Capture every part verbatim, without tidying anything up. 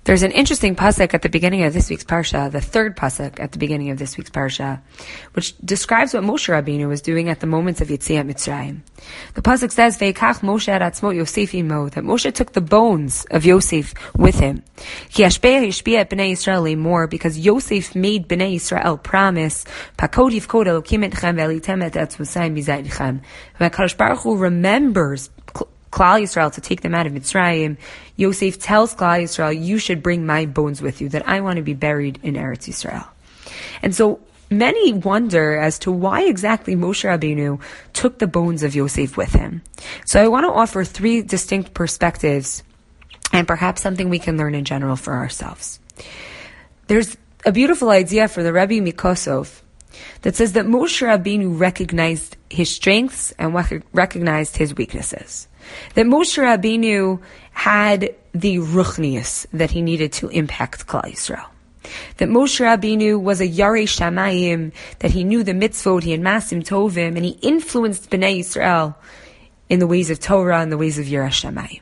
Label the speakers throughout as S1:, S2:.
S1: There's an interesting pasuk at the beginning of this week's parsha, the third pasuk at the beginning of this week's parsha, which describes what Moshe Rabbeinu was doing at the moments of Yetziat Mitzrayim. The pasuk says, "Ve'ikach Moshe et atzmo Yosef imo," that Moshe took the bones of Yosef with him. Ki hashpeh hishpia et bnei Yisrael more, because Yosef made bnei Yisrael promise, "Pakod yifkod Elokim etchem ve'elitem et etzvosayim mizayitchem." When HaKadosh Baruch Hu remembers Klal Yisrael to take them out of Mitzrayim, Yosef tells Klal Yisrael, you should bring my bones with you, that I want to be buried in Eretz Yisrael. And so many wonder as to why exactly Moshe Rabbeinu took the bones of Yosef with him. So I want to offer three distinct perspectives and perhaps something we can learn in general for ourselves. There's a beautiful idea for the Rebbe Mikosov that says that Moshe Rabbeinu recognized his strengths and recognized his weaknesses. That Moshe Rabbeinu had the ruchnius that he needed to impact Klal Yisrael. That Moshe Rabbeinu was a Yarei Shamayim, that he knew the mitzvot, he had Masim Tovim, and he influenced Bnei Yisrael in the ways of Torah and the ways of Yiras Shamayim.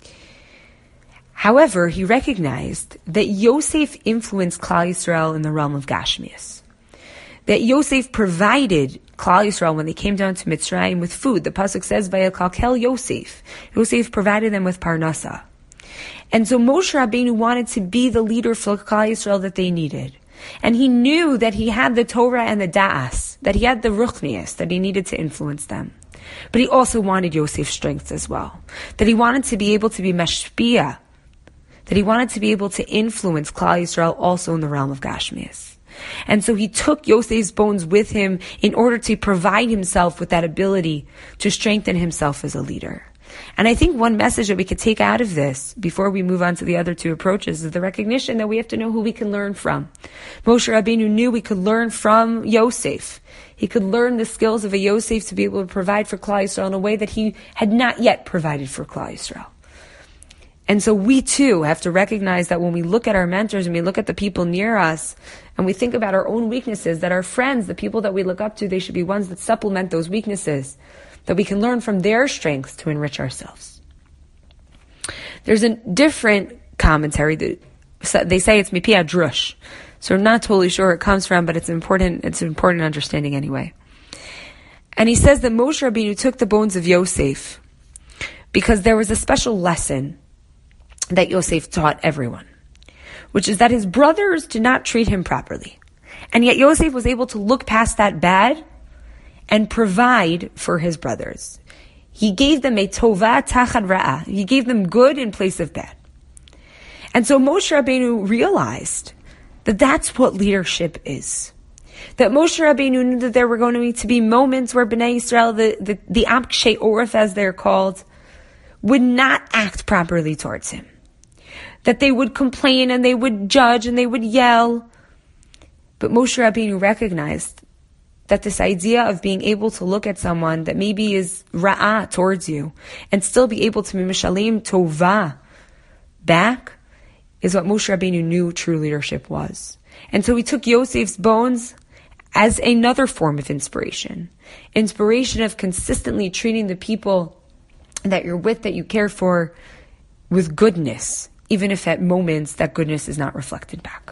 S1: However, he recognized that Yosef influenced Klal Yisrael in the realm of Gashmias. That Yosef provided Klal Yisrael when they came down to Mitzrayim with food. The pasuk says, "Vayakalkel Yosef." Yosef provided them with parnasa. And so Moshe Rabbeinu wanted to be the leader for Klal Yisrael that they needed. And he knew that he had the Torah and the Da'as, that he had the Ruchnias, that he needed to influence them. But he also wanted Yosef's strengths as well. That he wanted to be able to be mashpia. That he wanted to be able to influence Klal Yisrael also in the realm of Gashmias. And so he took Yosef's bones with him in order to provide himself with that ability to strengthen himself as a leader. And I think one message that we could take out of this, before we move on to the other two approaches, is the recognition that we have to know who we can learn from. Moshe Rabbeinu knew we could learn from Yosef. He could learn the skills of a Yosef to be able to provide for Klal Yisrael in a way that he had not yet provided for Klal Yisrael. And so we too have to recognize that when we look at our mentors and we look at the people near us and we think about our own weaknesses, that our friends, the people that we look up to, they should be ones that supplement those weaknesses, that we can learn from their strengths to enrich ourselves. There's a different commentary that they say it's mipi adrush. So I'm not totally sure where it comes from, but it's important, it's an important understanding anyway. And he says that Moshe Rabbeinu took the bones of Yosef because there was a special lesson that Yosef taught everyone, which is that his brothers did not treat him properly. And yet Yosef was able to look past that bad and provide for his brothers. He gave them a tova tachad ra'ah. He gave them good in place of bad. And so Moshe Rabbeinu realized that that's what leadership is. That Moshe Rabbeinu knew that there were going to be moments where Bnei Yisrael, the, the, the Amkshei Orif as they're called, would not act properly towards him. That they would complain and they would judge and they would yell. But Moshe Rabbeinu recognized that this idea of being able to look at someone that maybe is ra'ah towards you and still be able to be mishalim tova back is what Moshe Rabbeinu knew true leadership was. And so he took Yosef's bones as another form of inspiration. Inspiration of consistently treating the people that you're with, that you care for, with goodness, even if at moments that goodness is not reflected back.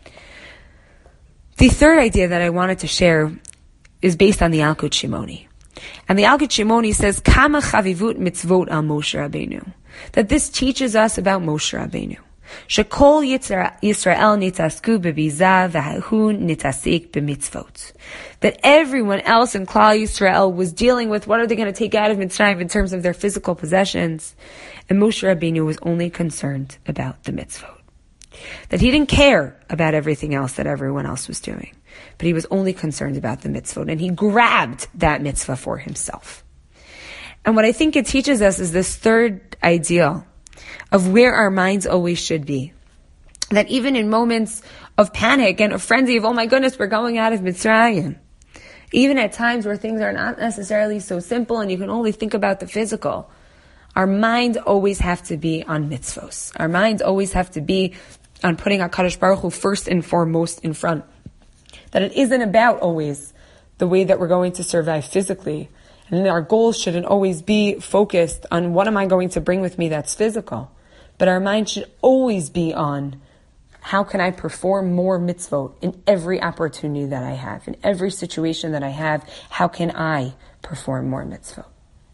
S1: The third idea that I wanted to share is based on the Yalkut Shimoni. And the Yalkut Shimoni says, Kama chavivut mitzvot al Moshe Rabbeinu. That this teaches us about Moshe Rabbeinu. Shekol Yisrael nitasku bebiza v'hahun nitasik b'mitzvot. That everyone else in Klal Yisrael was dealing with what are they going to take out of Mitzrayim in terms of their physical possessions. And Moshe Rabbeinu was only concerned about the mitzvot. That he didn't care about everything else that everyone else was doing. But he was only concerned about the mitzvot. And he grabbed that mitzvah for himself. And what I think it teaches us is this third ideal of where our minds always should be. That even in moments of panic and a frenzy of, oh my goodness, we're going out of Mitzrayim. Even at times where things are not necessarily so simple and you can only think about the physical, our minds always have to be on mitzvos. Our minds always have to be on putting HaKadosh Baruch Hu first and foremost in front. That it isn't about always the way that we're going to survive physically. And our goals shouldn't always be focused on what am I going to bring with me that's physical. but our mind should always be on how can I perform more mitzvot in every opportunity that I have, in every situation that I have, how can I perform more mitzvot?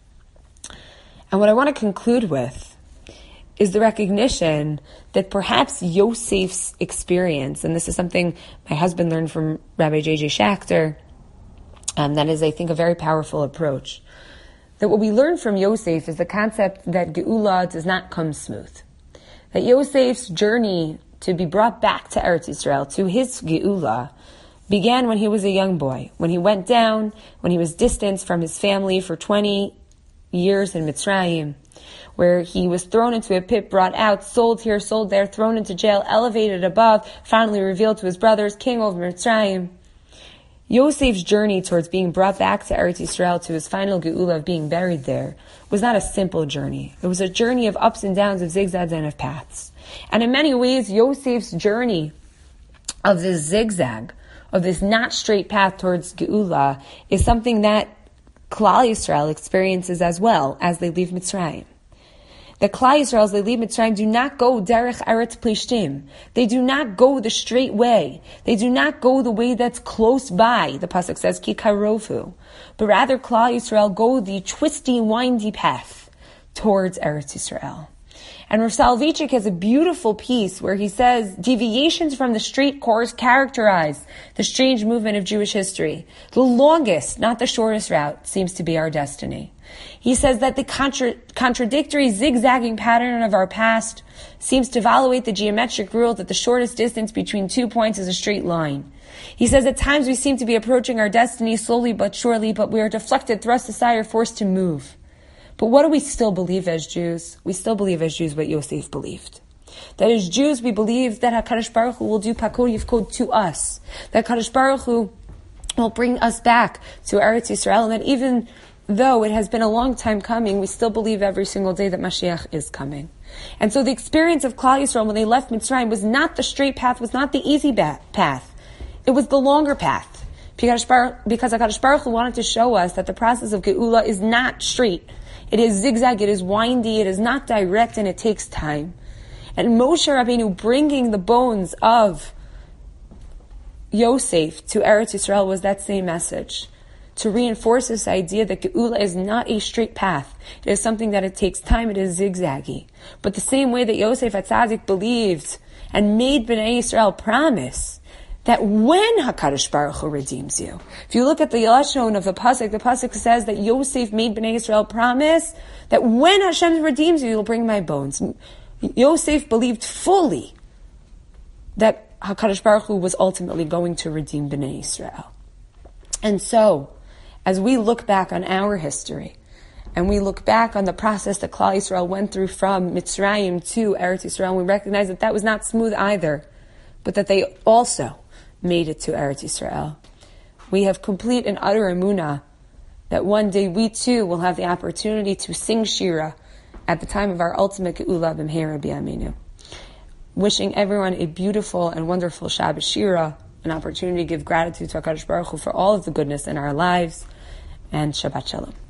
S1: And what I want to conclude with is the recognition that perhaps Yosef's experience, and this is something my husband learned from Rabbi J J Schachter, and that is, I think, a very powerful approach. That what we learn from Yosef is the concept that Geula does not come smooth. That Yosef's journey to be brought back to Eretz Yisrael, to his Geula, began when he was a young boy, when he went down, when he was distanced from his family for twenty years in Mitzrayim, where he was thrown into a pit, brought out, sold here, sold there, thrown into jail, elevated above, finally revealed to his brothers, king over Mitzrayim. Yosef's journey towards being brought back to Eretz Yisrael, to his final geula of being buried there, was not a simple journey. It was a journey of ups and downs, of zigzags and of paths. And in many ways, Yosef's journey of this zigzag, of this not straight path towards geula, is something that Klal Yisrael experiences as well as they leave Mitzrayim. The Klal Yisrael, as they leave Mitzrayim, do not go derech Eretz Plishtim. They do not go the straight way. They do not go the way that's close by. The pasuk says ki karovu, but rather Klal Yisrael go the twisty, windy path towards Eretz Yisrael. And Rav Soloveitchik has a beautiful piece where he says deviations from the straight course characterize the strange movement of Jewish history. The longest, not the shortest route, seems to be our destiny. He says that the contra- contradictory zigzagging pattern of our past seems to violate the geometric rule that the shortest distance between two points is a straight line. He says at times we seem to be approaching our destiny slowly but surely, but we are deflected, thrust aside, or forced to move. But what do we still believe as Jews? We still believe as Jews what Yosef believed. That as Jews, we believe that HaKadosh Baruch Hu will do Pakod Yifkod to us. That HaKadosh Baruch Hu will bring us back to Eretz Yisrael. And that even though it has been a long time coming, we still believe every single day that Mashiach is coming. And so the experience of Klal Yisrael when they left Mitzrayim was not the straight path, was not the easy path. It was the longer path. Because HaKadosh Baruch Hu wanted to show us that the process of Geula is not straight. It is zigzag, it is windy, it is not direct, and it takes time. And Moshe Rabbeinu bringing the bones of Yosef to Eretz Yisrael was that same message. To reinforce this idea that Geula is not a straight path. It is something that it takes time, it is zigzaggy. But the same way that Yosef HaTzadik believed and made Bnei Yisrael promise that when HaKadosh Baruch Hu redeems you. If you look at the Lashon of the Pasuk, the Pasuk says that Yosef made Bnei Yisrael promise that when Hashem redeems you, you'll bring my bones. Yosef believed fully that HaKadosh Baruch Hu was ultimately going to redeem Bnei Yisrael. And so, as we look back on our history, and we look back on the process that Klal Yisrael went through from Mitzrayim to Eretz Yisrael, we recognize that that was not smooth either, but that they also made it to Eretz Yisrael. We have complete and utter emunah that one day we too will have the opportunity to sing Shira at the time of our ultimate Geula b'mheira b'yameinu. Wishing everyone a beautiful and wonderful Shabbat Shira, an opportunity to give gratitude to HaKadosh Baruch Hu for all of the goodness in our lives, and Shabbat Shalom.